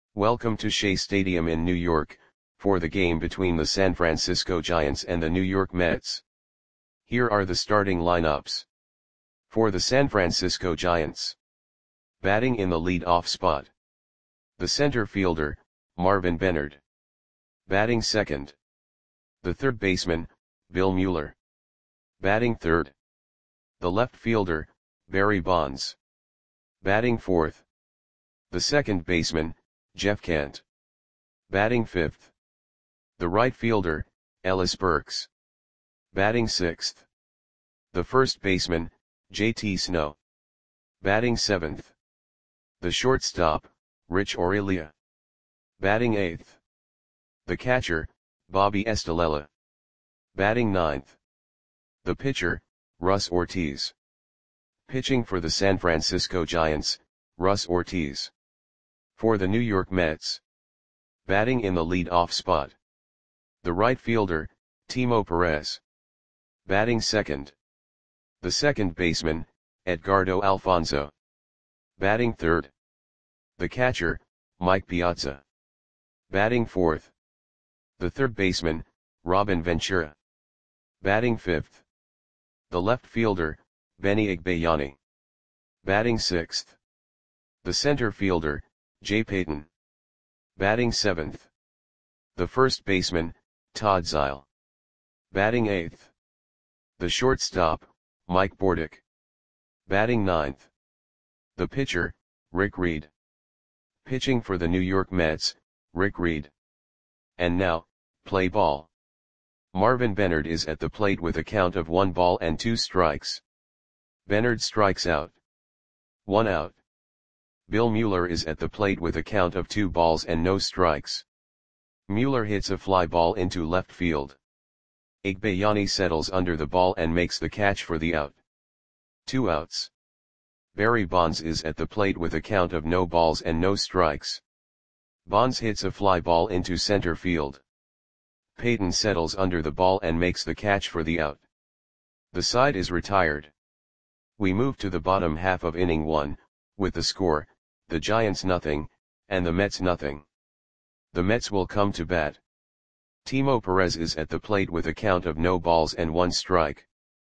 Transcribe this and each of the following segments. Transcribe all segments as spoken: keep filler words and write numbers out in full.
Welcome to Shea Stadium in New York, for the game between the San Francisco Giants and the New York Mets. Here are the starting lineups. For the San Francisco Giants. Batting in the lead-off spot. The center fielder, Marvin Benard. Batting second. The third baseman, Bill Mueller. Batting third. The left fielder, Barry Bonds. Batting fourth. The second baseman, Jeff Kent. Batting fifth. The right fielder, Ellis Burks. Batting sixth. The first baseman, J T Snow. Batting seventh. The shortstop, Rich Aurelia. Batting eighth. The catcher, Bobby Estalella. Batting ninth. The pitcher, Russ Ortiz. Pitching for the San Francisco Giants, Russ Ortiz. For the New York Mets. Batting in the lead-off spot. The right fielder, Timo Perez. Batting second. The second baseman, Edgardo Alfonzo. Batting third. The catcher, Mike Piazza. Batting fourth. The third baseman, Robin Ventura. Batting fifth. The left fielder, Benny Igbayani. Batting sixth. The center fielder, Jay Payton. Batting seventh. The first baseman, Todd Zeile. Batting eighth. The shortstop, Mike Bordick. Batting ninth. The pitcher, Rick Reed. Pitching for the New York Mets, Rick Reed. And now, play ball. Marvin Benard is at the plate with a count of one ball and two strikes. Benard strikes out. One out. Bill Mueller is at the plate with a count of two balls and no strikes. Mueller hits a fly ball into left field. Igbayani settles under the ball and makes the catch for the out. Two outs. Barry Bonds is at the plate with a count of no balls and no strikes. Bonds hits a fly ball into center field. Payton settles under the ball and makes the catch for the out. The side is retired. We move to the bottom half of inning one, with the score, the Giants nothing, and the Mets nothing. The Mets will come to bat. Timo Perez is at the plate with a count of no balls and one strike.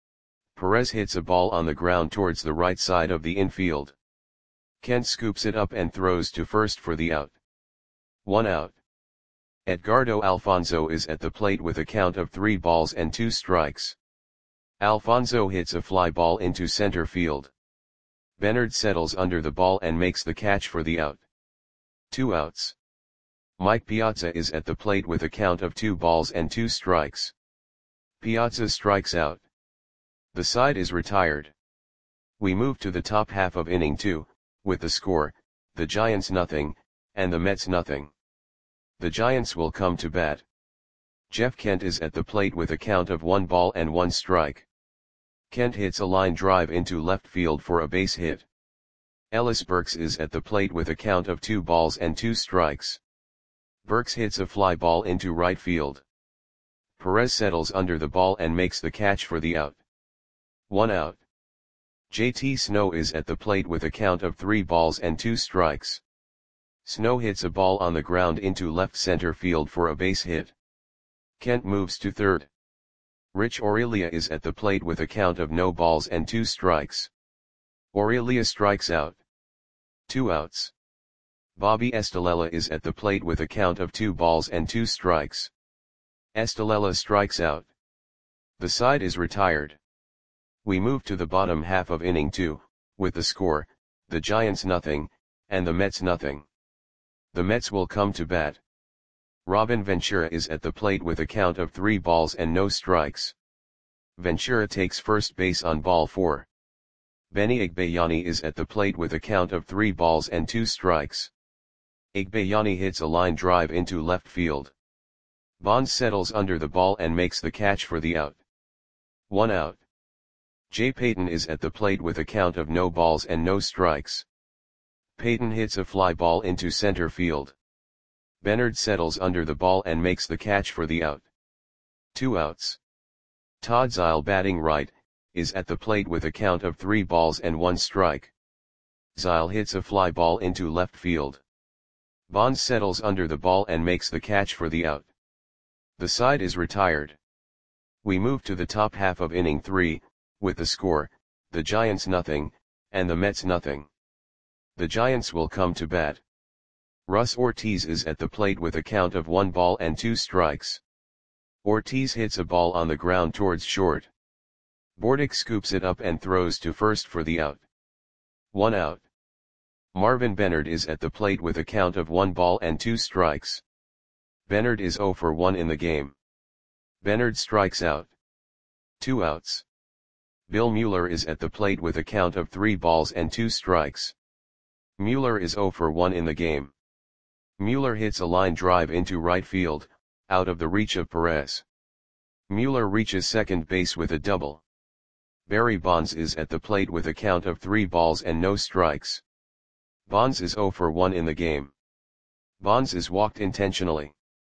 Perez hits a ball on the ground towards the right side of the infield. Kent scoops it up and throws to first for the out. One out. Edgardo Alfonzo is at the plate with a count of three balls and two strikes. Alfonzo hits a fly ball into center field. Benard settles under the ball and makes the catch for the out. Two outs. Mike Piazza is at the plate with a count of two balls and two strikes. Piazza strikes out. The side is retired. We move to the top half of inning two, with the score, the Giants nothing, and the Mets nothing. The Giants will come to bat. Jeff Kent is at the plate with a count of one ball and one strike. Kent hits a line drive into left field for a base hit. Ellis Burks is at the plate with a count of two balls and two strikes. Burks hits a fly ball into right field. Perez settles under the ball and makes the catch for the out. One out. J T Snow is at the plate with a count of three balls and two strikes. Snow hits a ball on the ground into left center field for a base hit. Kent moves to third. Rich Aurelia is at the plate with a count of no balls and two strikes. Aurelia strikes out. Two outs. Bobby Estalella is at the plate with a count of two balls and two strikes. Estalella strikes out. The side is retired. We move to the bottom half of inning two, with the score, the Giants nothing, and the Mets nothing. The Mets will come to bat. Robin Ventura is at the plate with a count of three balls and no strikes. Ventura takes first base on ball four. Benny Igbayani is at the plate with a count of three balls and two strikes. Igbayani hits a line drive into left field. Bonds settles under the ball and makes the catch for the out. One out. Jay Payton is at the plate with a count of no balls and no strikes. Payton hits a fly ball into center field. Benard settles under the ball and makes the catch for the out. Two outs. Todd Zeile, batting right, is at the plate with a count of three balls and one strike. Zeile hits a fly ball into left field. Bonds settles under the ball and makes the catch for the out. The side is retired. We move to the top half of inning three, with the score, the Giants nothing, and the Mets nothing. The Giants will come to bat. Russ Ortiz is at the plate with a count of one ball and two strikes. Ortiz hits a ball on the ground towards short. Bordick scoops it up and throws to first for the out. One out. Marvin Bennard is at the plate with a count of one ball and two strikes. Bennard is zero for one in the game. Bennard strikes out. Two outs. Bill Mueller is at the plate with a count of three balls and two strikes. Mueller is zero for one in the game. Mueller hits a line drive into right field, out of the reach of Perez. Mueller reaches second base with a double. Barry Bonds is at the plate with a count of three balls and no strikes. Bonds is zero for one in the game. Bonds is walked intentionally.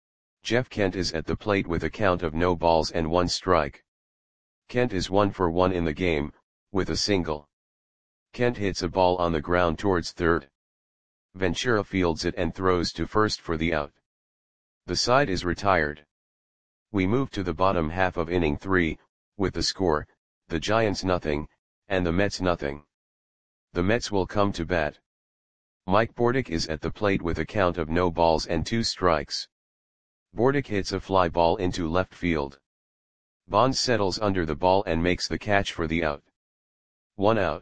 Jeff Kent is at the plate with a count of no balls and one strike. Kent is one for one in the game, with a single. Kent hits a ball on the ground towards third. Ventura fields it and throws to first for the out. The side is retired. We move to the bottom half of inning three, with the score, the Giants nothing, and the Mets nothing. The Mets will come to bat. Mike Bordick is at the plate with a count of no balls and two strikes. Bordick hits a fly ball into left field. Bonds settles under the ball and makes the catch for the out. One out.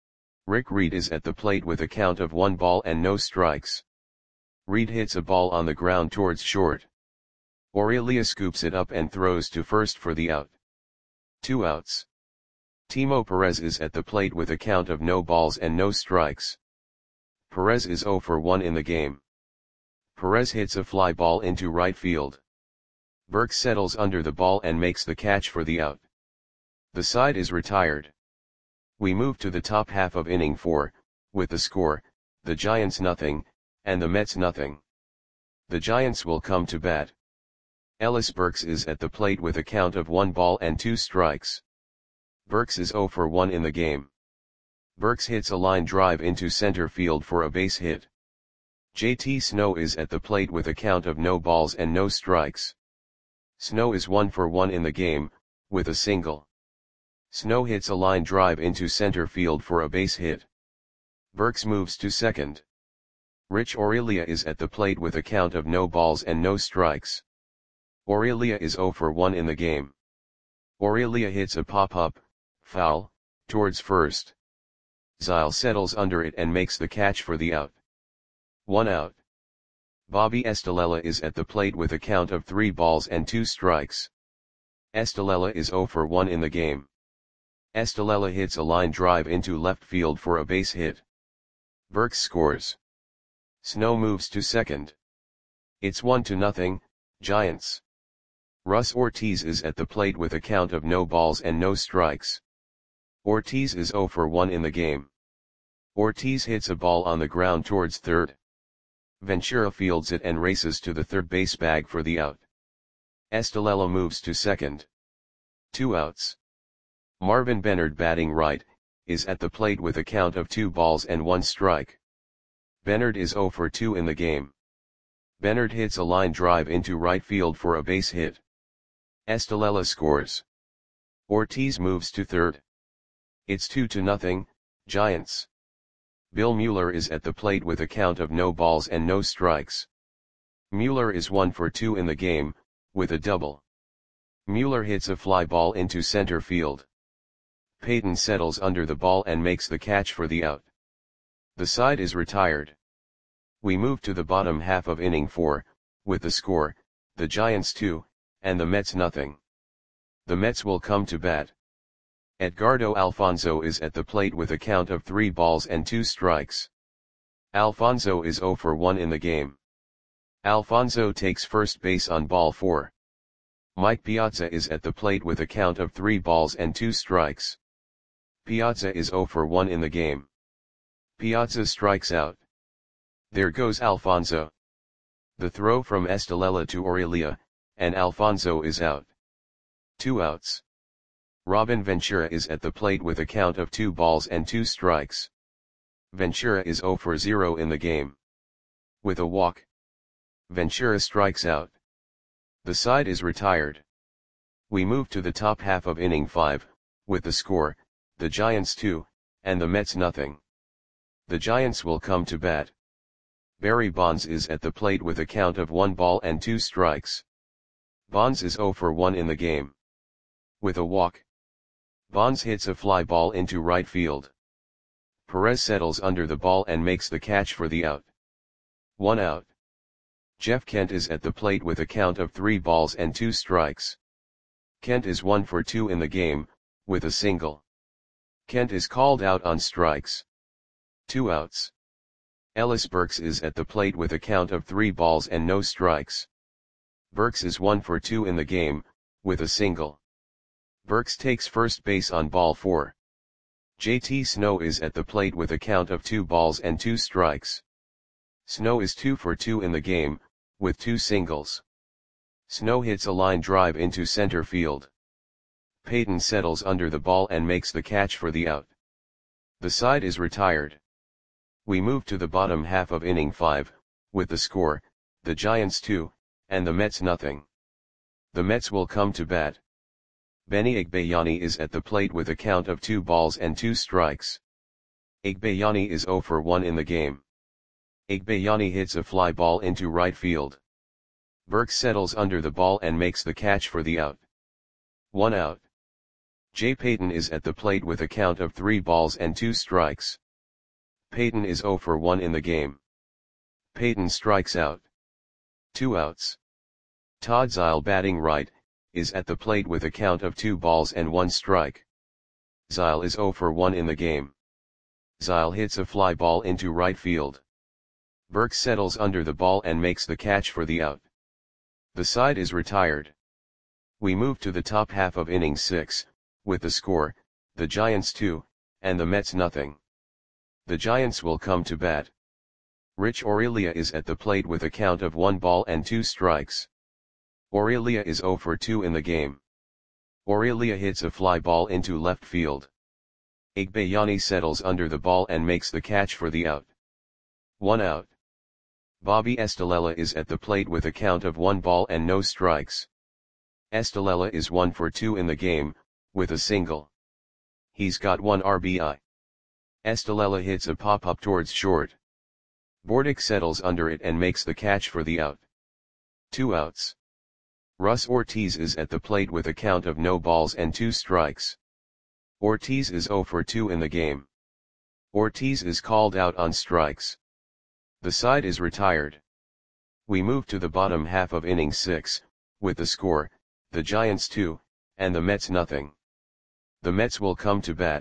Rick Reed is at the plate with a count of one ball and no strikes. Reed hits a ball on the ground towards short. Aurelia scoops it up and throws to first for the out. Two outs. Timo Perez is at the plate with a count of no balls and no strikes. Perez is zero for one in the game. Perez hits a fly ball into right field. Burke settles under the ball and makes the catch for the out. The side is retired. We move to the top half of inning four, with the score, the Giants nothing, and the Mets nothing. The Giants will come to bat. Ellis Burks is at the plate with a count of one ball and two strikes. Burks is zero for one in the game. Burks hits a line drive into center field for a base hit. J T Snow is at the plate with a count of no balls and no strikes. Snow is one for one in the game, with a single. Snow hits a line drive into center field for a base hit. Burks moves to second. Rich Aurelia is at the plate with a count of no balls and no strikes. Aurelia is zero for one in the game. Aurelia hits a pop-up, foul, towards first. Zyle settles under it and makes the catch for the out. One out. Bobby Estalella is at the plate with a count of three balls and two strikes. Estalella is zero for one in the game. Estalella hits a line drive into left field for a base hit. Burks scores. Snow moves to second. It's one to nothing, Giants. Russ Ortiz is at the plate with a count of no balls and no strikes. Ortiz is zero for one in the game. Ortiz hits a ball on the ground towards third. Ventura fields it and races to the third base bag for the out. Estalella moves to second. Two outs. Marvin Bennard, batting right, is at the plate with a count of two balls and one strike. Bennard is zero for two in the game. Bennard hits a line drive into right field for a base hit. Estalella scores. Ortiz moves to third. It's two to nothing, Giants. Bill Mueller is at the plate with a count of no balls and no strikes. Mueller is one for two in the game, with a double. Mueller hits a fly ball into center field. Payton settles under the ball and makes the catch for the out. The side is retired. We move to the bottom half of inning four, with the score, the Giants two, and the Mets nothing. The Mets will come to bat. Edgardo Alfonzo is at the plate with a count of three balls and two strikes. Alfonzo is zero for one in the game. Alfonzo takes first base on ball four. Mike Piazza is at the plate with a count of three balls and two strikes. Piazza is zero for one in the game. Piazza strikes out. There goes Alfonzo. The throw from Estalella to Aurelia, and Alfonzo is out. Two outs. Robin Ventura is at the plate with a count of two balls and two strikes. Ventura is zero for zero in the game. With a walk, Ventura strikes out. The side is retired. We move to the top half of inning five, with the score, the Giants two, and the Mets nothing. The Giants will come to bat. Barry Bonds is at the plate with a count of one ball and two strikes. Bonds is oh for one in the game. With a walk, Bonds hits a fly ball into right field. Perez settles under the ball and makes the catch for the out. One out. Jeff Kent is at the plate with a count of three balls and two strikes. Kent is one for two in the game, with a single. Kent is called out on strikes. Two outs. Ellis Burks is at the plate with a count of three balls and no strikes. Burks is one for two in the game, with a single. Burks takes first base on ball four. J T Snow is at the plate with a count of two balls and two strikes. Snow is two for two in the game, with two singles. Snow hits a line drive into center field. Payton settles under the ball and makes the catch for the out. The side is retired. We move to the bottom half of inning five, with the score, the Giants two, and the Mets nothing. The Mets will come to bat. Benny Agbayani is at the plate with a count of two balls and two strikes. Agbayani is oh for one in the game. Agbayani hits a fly ball into right field. Burks settles under the ball and makes the catch for the out. One out. Jay Payton is at the plate with a count of three balls and two strikes. Payton is oh for one in the game. Payton strikes out. Two outs. Todd Zeile, batting right, is at the plate with a count of two balls and one strike. Zeile is oh for one in the game. Zeile hits a fly ball into right field. Burks settles under the ball and makes the catch for the out. The side is retired. We move to the top half of inning six, with the score, the Giants two, and the Mets nothing. The Giants will come to bat. Rich Aurelia is at the plate with a count of one ball and two strikes. Aurelia is oh for two in the game. Aurelia hits a fly ball into left field. Agbayani settles under the ball and makes the catch for the out. One out. Bobby Estalella is at the plate with a count of one ball and no strikes. Estalella is one for two in the game, with a single. He's got one R B I. Estalella hits a pop-up towards short. Bordick settles under it and makes the catch for the out. Two outs. Russ Ortiz is at the plate with a count of no balls and two strikes. Ortiz is oh for two in the game. Ortiz is called out on strikes. The side is retired. We move to the bottom half of inning six, with the score, the Giants two, and the Mets nothing. The Mets will come to bat.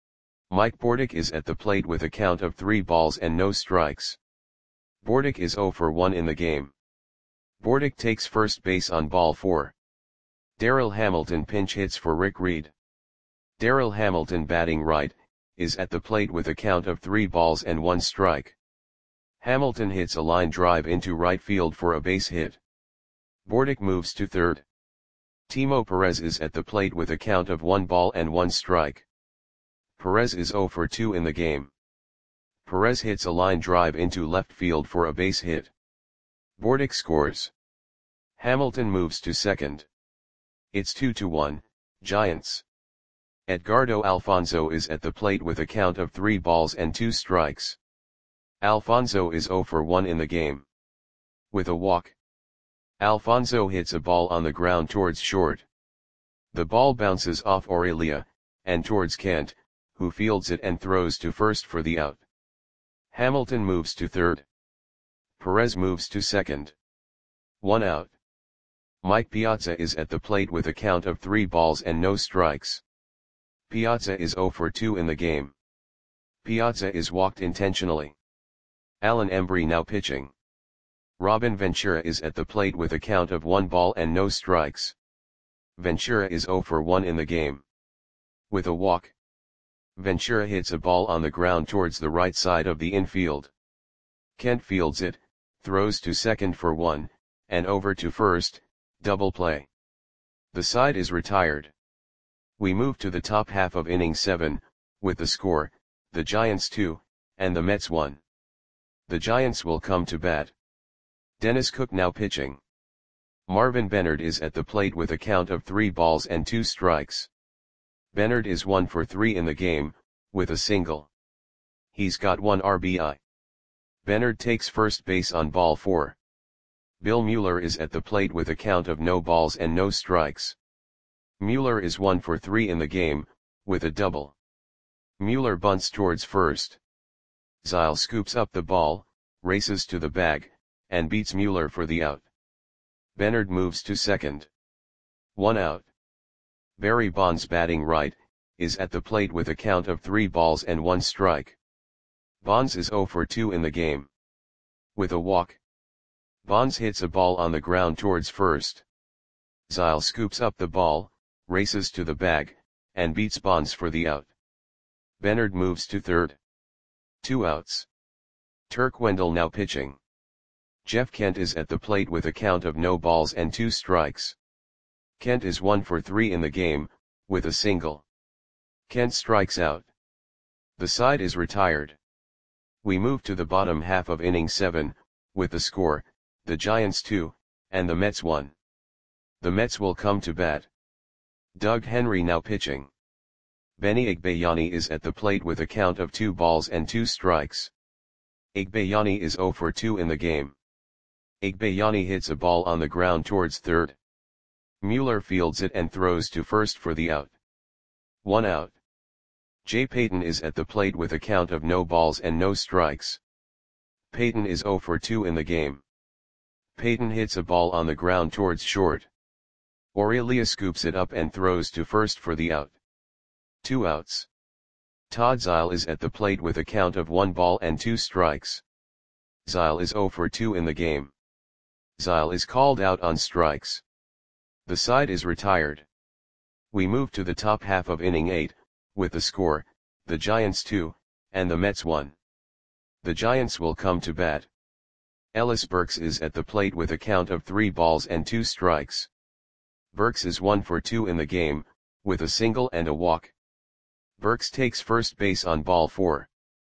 Mike Bordick is at the plate with a count of three balls and no strikes. Bordick is oh for one in the game. Bordick takes first base on ball four. Darryl Hamilton pinch hits for Rick Reed. Darryl Hamilton, batting right, is at the plate with a count of three balls and one strike. Hamilton hits a line drive into right field for a base hit. Bordick moves to third. Timo Perez is at the plate with a count of one ball and one strike. Perez is oh for two in the game. Perez hits a line drive into left field for a base hit. Bordick scores. Hamilton moves to second. It's two to one, Giants. Edgardo Alfonzo is at the plate with a count of three balls and two strikes. Alfonzo is oh for one in the game. With a walk, Alfonzo hits a ball on the ground towards short. The ball bounces off Aurelia, and towards Kent, who fields it and throws to first for the out. Hamilton moves to third. Perez moves to second. One out. Mike Piazza is at the plate with a count of three balls and no strikes. Piazza is oh for two in the game. Piazza is walked intentionally. Alan Embry now pitching. Robin Ventura is at the plate with a count of one ball and no strikes. Ventura is oh for one in the game. With a walk, Ventura hits a ball on the ground towards the right side of the infield. Kent fields it, throws to second for one, and over to first, double play. The side is retired. We move to the top half of inning seven, with the score, the Giants two, and the Mets one. The Giants will come to bat. Dennis Cook now pitching. Marvin Bennard is at the plate with a count of three balls and two strikes. Bennard is one for three in the game, with a single. He's got one R B I. Bennard takes first base on ball four. Bill Mueller is at the plate with a count of no balls and no strikes. Mueller is one for three in the game, with a double. Mueller bunts towards first. Zile scoops up the ball, races to the bag, and beats Mueller for the out. Bennard moves to second. One out. Barry Bonds, batting right, is at the plate with a count of three balls and one strike. Bonds is zero for two in the game. With a walk. Bonds hits a ball on the ground towards first. Zile scoops up the ball, races to the bag, and beats Bonds for the out. Bennard moves to third. Two outs. Turk Wendell now pitching. Jeff Kent is at the plate with a count of no balls and two strikes. Kent is one for three in the game, with a single. Kent strikes out. The side is retired. We move to the bottom half of inning seven, with the score, the Giants two, and the Mets one. The Mets will come to bat. Doug Henry now pitching. Benny Igbayani is at the plate with a count of two balls and two strikes. Igbayani is zero for two in the game. Igbayani hits a ball on the ground towards third. Mueller fields it and throws to first for the out. One out. Jay Payton is at the plate with a count of no balls and no strikes. Payton is zero for two in the game. Payton hits a ball on the ground towards short. Aurelia scoops it up and throws to first for the out. Two outs. Todd Zile is at the plate with a count of one ball and two strikes. Zile is zero for two in the game. Zile is called out on strikes. The side is retired. We move to the top half of inning eight, with the score, the Giants two, and the Mets one. The Giants will come to bat. Ellis Burks is at the plate with a count of three balls and two strikes. Burks is one for two in the game, with a single and a walk. Burks takes first base on ball four.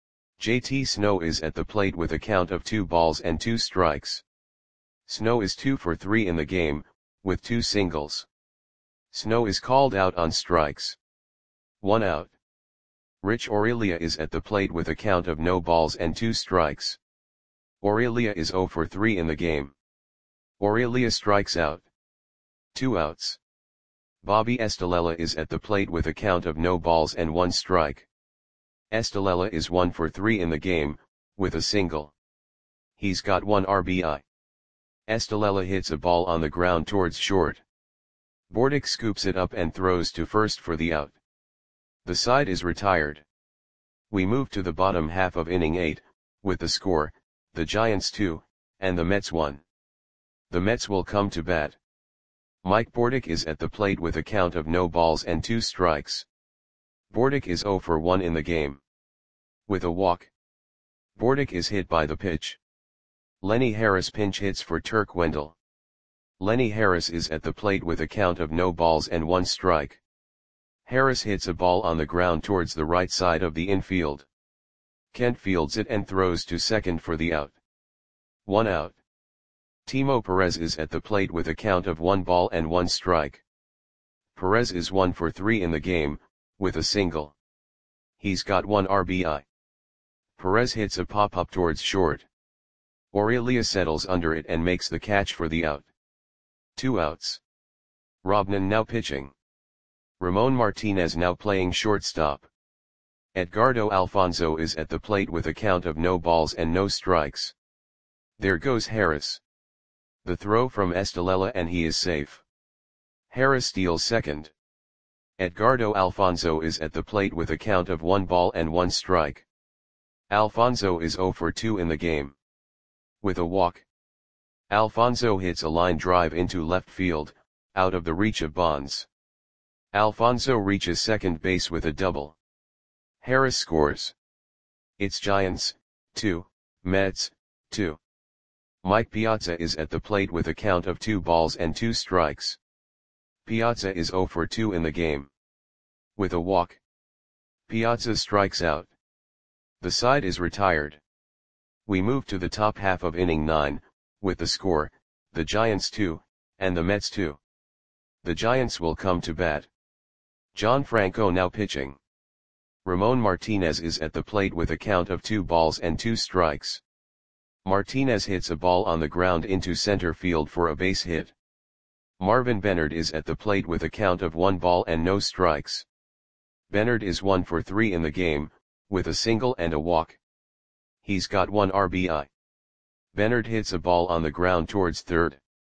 J T Snow is at the plate with a count of two balls and two strikes. Snow is two for three in the game, with two singles. Snow is called out on strikes. One out. Rich Aurelia is at the plate with a count of no balls and two strikes. Aurelia is zero for three in the game. Aurelia strikes out. Two outs. Bobby Estalella is at the plate with a count of no balls and one strike. Estalella is one for three in the game, with a single. He's got one R B I. Estalella hits a ball on the ground towards short. Bordick scoops it up and throws to first for the out. The side is retired. We move to the bottom half of inning eight, with the score, the Giants two, and the Mets one. The Mets will come to bat. Mike Bordick is at the plate with a count of no balls and two strikes. Bordick is zero for one in the game. With a walk. Bordick is hit by the pitch. Lenny Harris pinch hits for Turk Wendell. Lenny Harris is at the plate with a count of no balls and one strike. Harris hits a ball on the ground towards the right side of the infield. Kent fields it and throws to second for the out. One out. Timo Perez is at the plate with a count of one ball and one strike. Perez is one for three in the game, with a single. He's got one R B I. Perez hits a pop-up towards short. Aurelia settles under it and makes the catch for the out. Two outs. Robnan now pitching. Ramon Martinez now playing shortstop. Edgardo Alfonso is at the plate with a count of no balls and no strikes. There goes Harris. The throw from Estalella and he is safe. Harris steals second. Edgardo Alfonso is at the plate with a count of one ball and one strike. Alfonso is zero for two in the game. With a walk. Alfonso hits a line drive into left field, out of the reach of Bonds. Alfonso reaches second base with a double. Harris scores. It's Giants, two, Mets, two. Mike Piazza is at the plate with a count of two balls and two strikes. Piazza is zero for two in the game. With a walk. Piazza strikes out. The side is retired. We move to the top half of inning nine, with the score, the Giants two, and the Mets two. The Giants will come to bat. John Franco now pitching. Ramon Martinez is at the plate with a count of two balls and two strikes. Martinez hits a ball on the ground into center field for a base hit. Marvin Benard is at the plate with a count of one ball and no strikes. Benard is one for three in the game, with a single and a walk. He's got one R B I. Benard hits a ball on the ground towards third.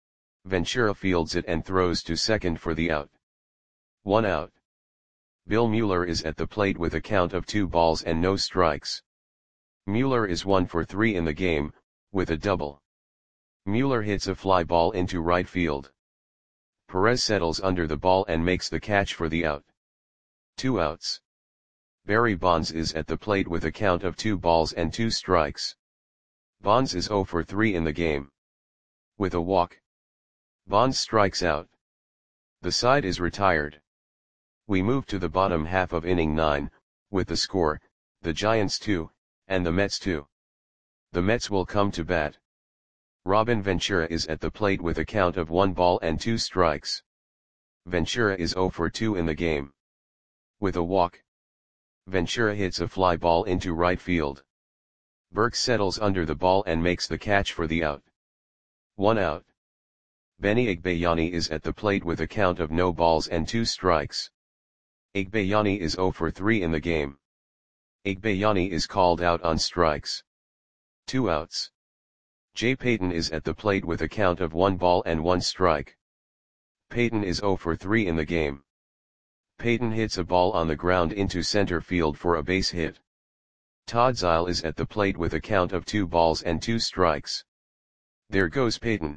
Ventura fields it and throws to second for the out. One out. Bill Mueller is at the plate with a count of two balls and no strikes. Mueller is one for three in the game, with a double. Mueller hits a fly ball into right field. Perez settles under the ball and makes the catch for the out. Two outs. Barry Bonds is at the plate with a count of two balls and two strikes. Bonds is zero for three in the game. With a walk. Bonds strikes out. The side is retired. We move to the bottom half of inning nine, with the score, the Giants two, and the Mets two. The Mets will come to bat. Robin Ventura is at the plate with a count of one ball and two strikes. Ventura is zero for two in the game. With a walk. Ventura hits a fly ball into right field. Burke settles under the ball and makes the catch for the out. One out. Benny Igbayani is at the plate with a count of no balls and two strikes. Igbayani is zero for three in the game. Igbayani is called out on strikes. Two outs. Jay Payton is at the plate with a count of one ball and one strike. Payton is zero for three in the game. Payton hits a ball on the ground into center field for a base hit. Todd Zeile is at the plate with a count of two balls and two strikes. There goes Payton.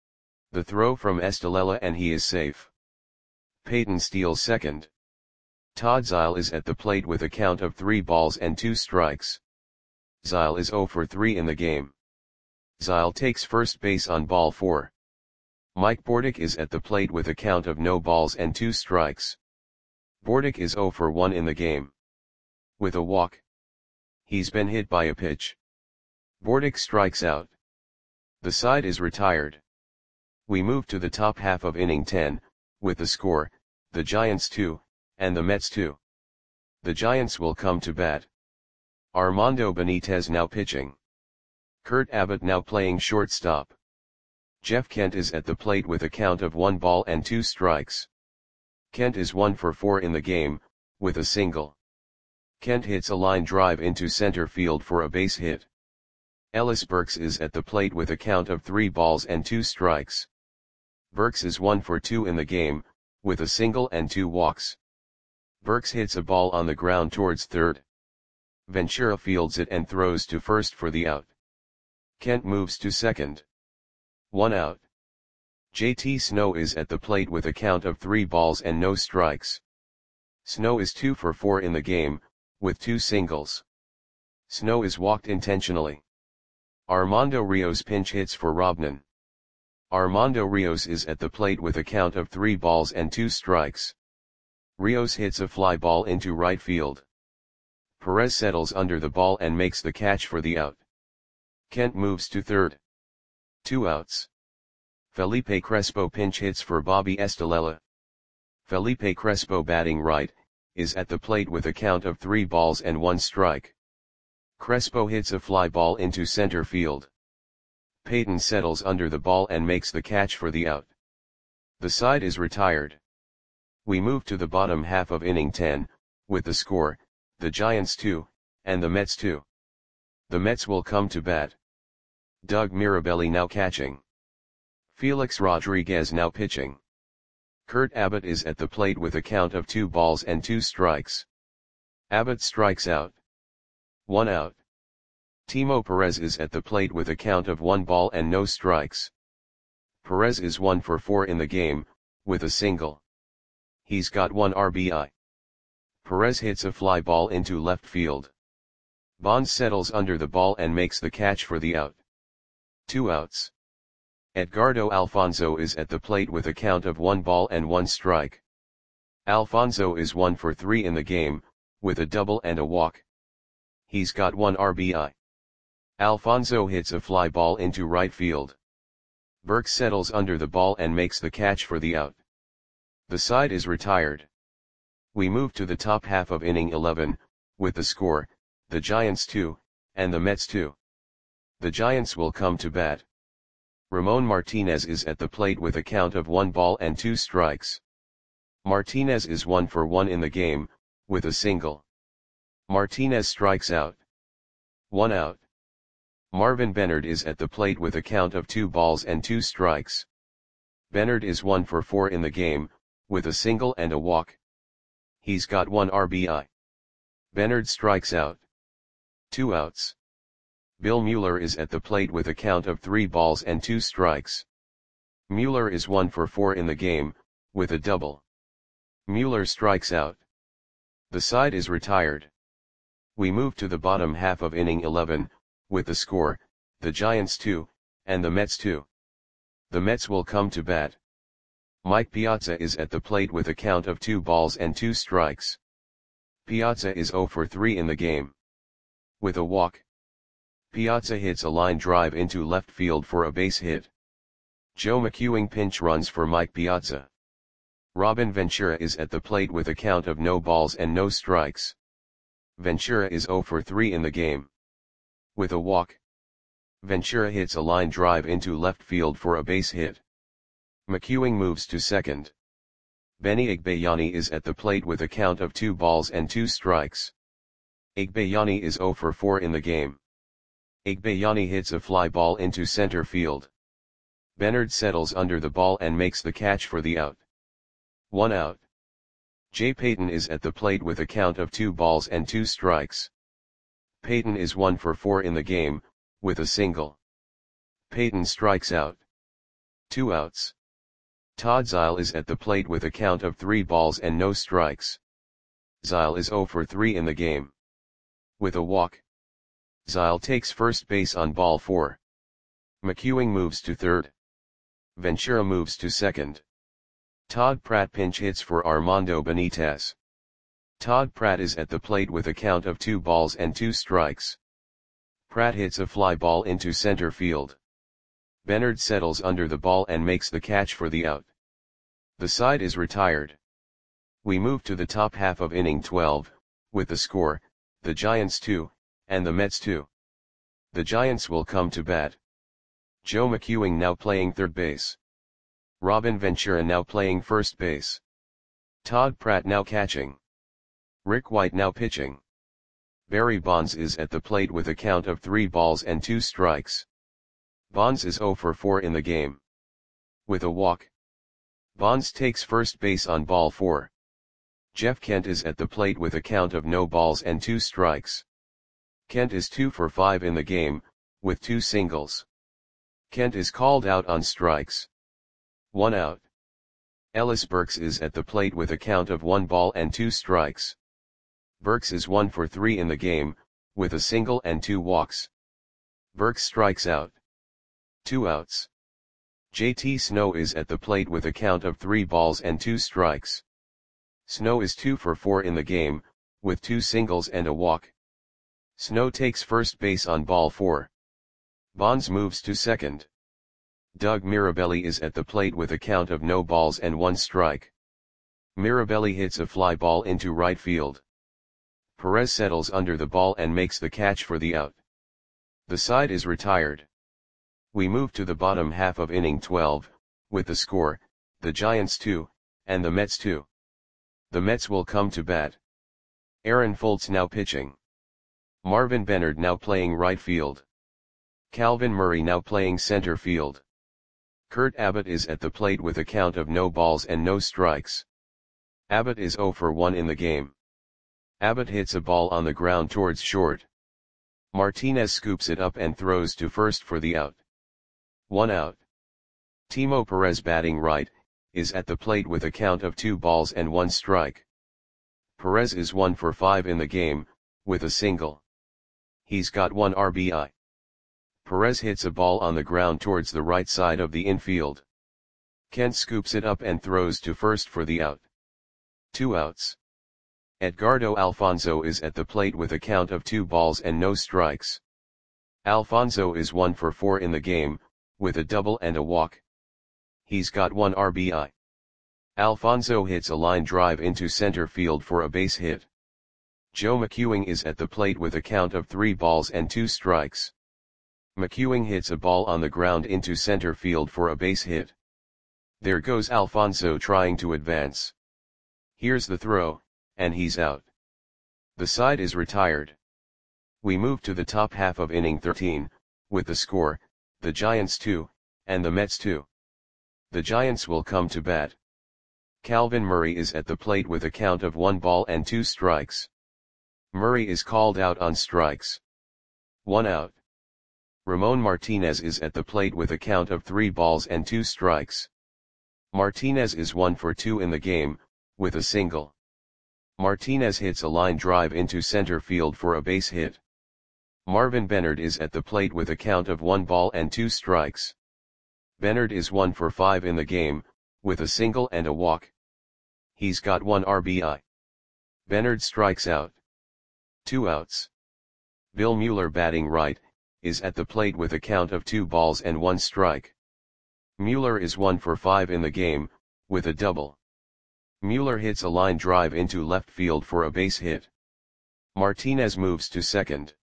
The throw from Estelella and he is safe. Payton steals second. Todd Zeile is at the plate with a count of three balls and two strikes. Zeile is zero for three in the game. Zeile takes first base on ball four. Mike Bordick is at the plate with a count of no balls and two strikes. Bordick is zero for one in the game. With a walk. He's been hit by a pitch. Bordick strikes out. The side is retired. We move to the top half of inning ten, with the score, the Giants two, and the Mets two. The Giants will come to bat. Armando Benitez now pitching. Kurt Abbott now playing shortstop. Jeff Kent is at the plate with a count of one ball and two strikes. Kent is one for four in the game, with a single. Kent hits a line drive into center field for a base hit. Ellis Burks is at the plate with a count of three balls and two strikes. Burks is one for two in the game, with a single and two walks. Burks hits a ball on the ground towards third. Ventura fields it and throws to first for the out. Kent moves to second. One out. J T Snow is at the plate with a count of three balls and no strikes. Snow is two for four in the game, with two singles. Snow is walked intentionally. Armando Rios pinch hits for Robnan. Armando Rios is at the plate with a count of three balls and two strikes. Rios hits a fly ball into right field. Perez settles under the ball and makes the catch for the out. Kent moves to third. Two outs. Felipe Crespo pinch hits for Bobby Estelella. Felipe Crespo batting right, is at the plate with a count of three balls and one strike. Crespo hits a fly ball into center field. Payton settles under the ball and makes the catch for the out. The side is retired. We move to the bottom half of inning ten, with the score, the Giants two, and the Mets two. The Mets will come to bat. Doug Mirabelli now catching. Felix Rodriguez now pitching. Kurt Abbott is at the plate with a count of two balls and two strikes. Abbott strikes out. One out. Timo Perez is at the plate with a count of one ball and no strikes. Perez is one for four in the game, with a single. He's got one R B I. Perez hits a fly ball into left field. Bonds settles under the ball and makes the catch for the out. Two outs. Edgardo Alfonzo is at the plate with a count of one ball and one strike. Alfonzo is one for three in the game, with a double and a walk. He's got one R B I. Alfonso hits a fly ball into right field. Burks settles under the ball and makes the catch for the out. The side is retired. We move to the top half of inning eleven, with the score, the Giants two, and the Mets two. The Giants will come to bat. Ramon Martinez is at the plate with a count of one ball and two strikes. Martinez is one for one in the game, with a single. Martinez strikes out. One out. Marvin Benard is at the plate with a count of two balls and two strikes. Benard is one for four in the game, with a single and a walk. He's got one R B I. Benard strikes out. Two outs. Bill Mueller is at the plate with a count of three balls and two strikes. Mueller is one for four in the game, with a double. Mueller strikes out. The side is retired. We move to the bottom half of inning eleven, with the score, the Giants two, and the Mets two. The Mets will come to bat. Mike Piazza is at the plate with a count of two balls and two strikes. Piazza is zero for three in the game. With a walk. Piazza hits a line drive into left field for a base hit. Joe McEwing pinch runs for Mike Piazza. Robin Ventura is at the plate with a count of no balls and no strikes. Ventura is zero for three in the game. With a walk. Ventura hits a line drive into left field for a base hit. McEwing moves to second. Benny Igbayani is at the plate with a count of two balls and two strikes. Igbayani is zero for four in the game. Igbayani hits a fly ball into center field. Benard settles under the ball and makes the catch for the out. One out. Jay Payton is at the plate with a count of two balls and two strikes. Payton is one for four in the game, with a single. Payton strikes out. Two outs. Todd Zeile is at the plate with a count of three balls and no strikes. Zeile is zero for three in the game. With a walk. Zeile takes first base on ball four. McEwing moves to third. Ventura moves to second. Todd Pratt pinch hits for Armando Benitez. Todd Pratt is at the plate with a count of two balls and two strikes. Pratt hits a fly ball into center field. Benard settles under the ball and makes the catch for the out. The side is retired. We move to the top half of inning twelve, with the score, the Giants two, and the Mets two. The Giants will come to bat. Joe McEwing now playing third base. Robin Ventura now playing first base. Todd Pratt now catching. Rick White now pitching. Barry Bonds is at the plate with a count of three balls and two strikes. Bonds is zero for four in the game. With a walk. Bonds takes first base on ball four. Jeff Kent is at the plate with a count of no balls and two strikes. Kent is two for five in the game, with two singles. Kent is called out on strikes. One out. Ellis Burks is at the plate with a count of one ball and two strikes. Burks is one for three in the game, with a single and two walks. Burks strikes out. Two outs. J T Snow is at the plate with a count of three balls and two strikes. Snow is two for four in the game, with two singles and a walk. Snow takes first base on ball four. Bonds moves to second. Doug Mirabelli is at the plate with a count of no balls and one strike. Mirabelli hits a fly ball into right field. Perez settles under the ball and makes the catch for the out. The side is retired. We move to the bottom half of inning twelve, with the score, the Giants two, and the Mets two. The Mets will come to bat. Aaron Foltz now pitching. Marvin Benard now playing right field. Calvin Murray now playing center field. Kurt Abbott is at the plate with a count of no balls and no strikes. Abbott is zero for one in the game. Abbott hits a ball on the ground towards short. Martinez scoops it up and throws to first for the out. One out. Timo Perez batting right, is at the plate with a count of two balls and one strike. Perez is one for five in the game, with a single. He's got one R B I. Perez hits a ball on the ground towards the right side of the infield. Kent scoops it up and throws to first for the out. Two outs. Edgardo Alfonso is at the plate with a count of two balls and no strikes. Alfonso is one for four in the game, with a double and a walk. He's got one R B I. Alfonso hits a line drive into center field for a base hit. Joe McEwing is at the plate with a count of three balls and two strikes. McEwing hits a ball on the ground into center field for a base hit. There goes Alfonso trying to advance. Here's the throw, and he's out. The side is retired. We move to the top half of inning thirteen, with the score, the Giants two, and the Mets two. The Giants will come to bat. Calvin Murray is at the plate with a count of one ball and two strikes. Murray is called out on strikes. One out. Ramon Martinez is at the plate with a count of three balls and two strikes. Martinez is one for two in the game, with a single. Martinez hits a line drive into center field for a base hit. Marvin Benard is at the plate with a count of one ball and two strikes. Benard is one for five in the game, with a single and a walk. He's got one R B I. Benard strikes out. Two outs. Bill Mueller, batting right, is at the plate with a count of two balls and one strike. Mueller is one for five in the game, with a double. Mueller hits a line drive into left field for a base hit. Martinez moves to second.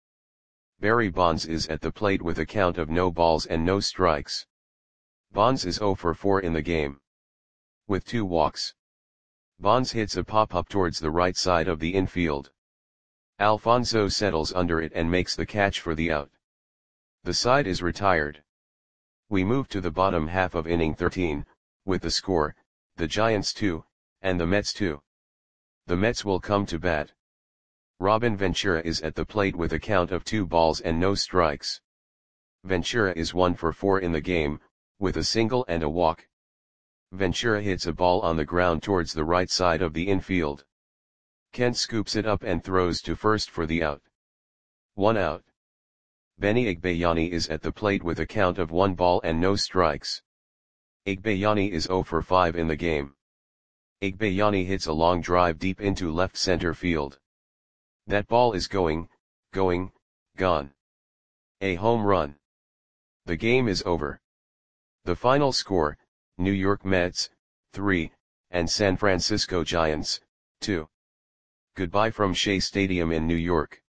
Barry Bonds is at the plate with a count of no balls and no strikes. Bonds is zero for four in the game, with two walks. Bonds hits a pop-up towards the right side of the infield. Alfonso settles under it and makes the catch for the out. The side is retired. We move to the bottom half of inning thirteen, with the score, the Giants two, and the Mets two. The Mets will come to bat. Robin Ventura is at the plate with a count of two balls and no strikes. Ventura is one for four in the game, with a single and a walk. Ventura hits a ball on the ground towards the right side of the infield. Kent scoops it up and throws to first for the out. One out. Benny Igbayani is at the plate with a count of one ball and no strikes. Igbayani is zero for five in the game. Igbayani hits a long drive deep into left center field. That ball is going, going, gone. A home run. The game is over. The final score, New York Mets, three, and San Francisco Giants, two. Goodbye from Shea Stadium in New York.